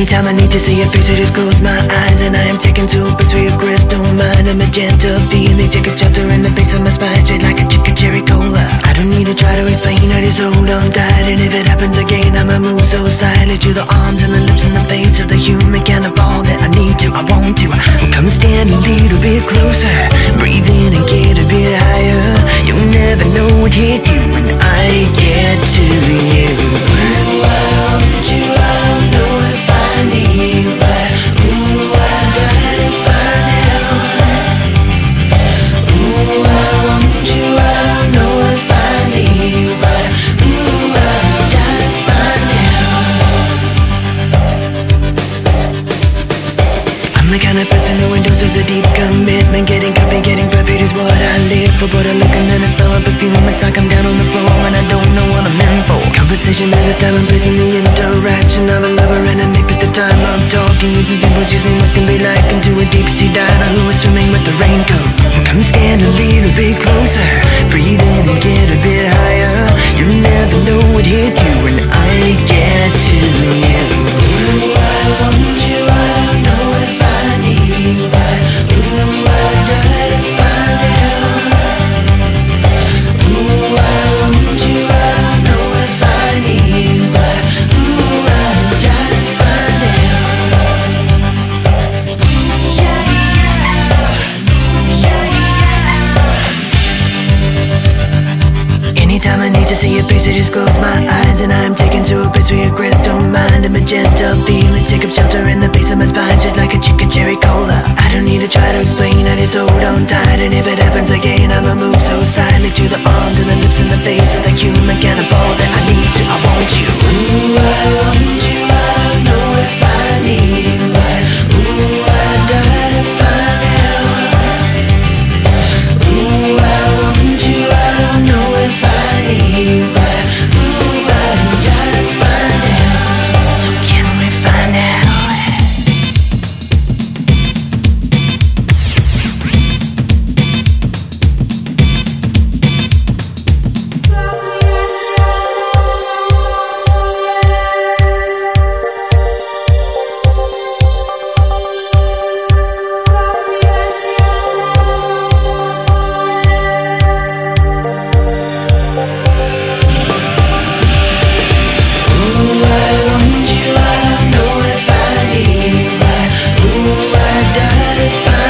Anytime I need to see your face, I just close my eyes, and I am taken to a place where your crystal mind, a magenta feeling, take a shelter in the base of my spine, straight like a chicken cherry cola. I don't need to try to explain, I just hold on tight, and if it happens again, I'ma move so slightly to the arms and the lips and the face of the human kind of all that I need to, I want to. Come and stand a little bit closer, breathe in and get a bit higher. You'll never know what hit you when I get to you. Ooh, I want you, I don't know if I need you, but ooh, I gotta find out. Ooh, I want you, I don't know if I need you, but ooh, I gotta find out. I'm the kind of person who endorses a deep commitment. Getting coffee, getting perfect is what I live for. But I look and then I smell a perfume. It's like I'm down on the floor and I don't know what I'm in for. Conversation, there's a time and place in the interaction of a lover and a mate. But the time I'm talking, using symbols, using what can be like into a deep sea diver who is swimming with the raincoat. Come stand a little bit closer, breathe in and get a bit higher. You'll never know what hit you when I get to you. Ooh, I want you, I don't know if I need you, but ooh, I gotta find out. Ooh, I want you, I don't know if I need you, but ooh, I gotta find out. Yeah, yeah. Anytime I need to see your face, I just close my eyes, and I'm taken to a place where your crystal mind, a magenta feelings, take up shelter in the base of my spine, shit like a chicken cherry cola. I don't need to try to explain, I just hold on tight, and if it happens again, I'ma move so silently to the arms and the lips and the face of the human cannibal that I need to, I want you. Ooh, I want you, I don't know if I need you, but ooh, I gotta find out. Ooh, I want you, I don't know if I need you, but ooh, I gotta find out. So can we find out? I gotta find